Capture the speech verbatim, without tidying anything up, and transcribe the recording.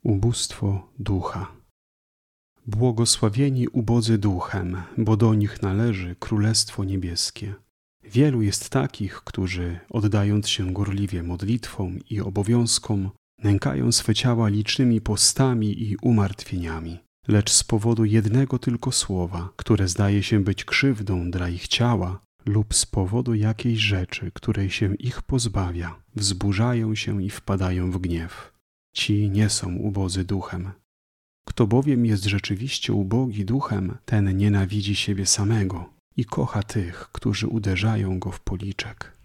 Ubóstwo ducha. Błogosławieni ubodzy duchem, bo do nich należy Królestwo Niebieskie. Wielu jest takich, którzy, oddając się gorliwie modlitwom i obowiązkom, nękają swe ciała licznymi postami i umartwieniami. Lecz z powodu jednego tylko słowa, które zdaje się być krzywdą dla ich ciała, lub z powodu jakiejś rzeczy, której się ich pozbawia, wzburzają się i wpadają w gniew. Ci nie są ubodzy duchem. Kto bowiem jest rzeczywiście ubogi duchem, ten nienawidzi siebie samego i kocha tych, którzy uderzają go w policzek.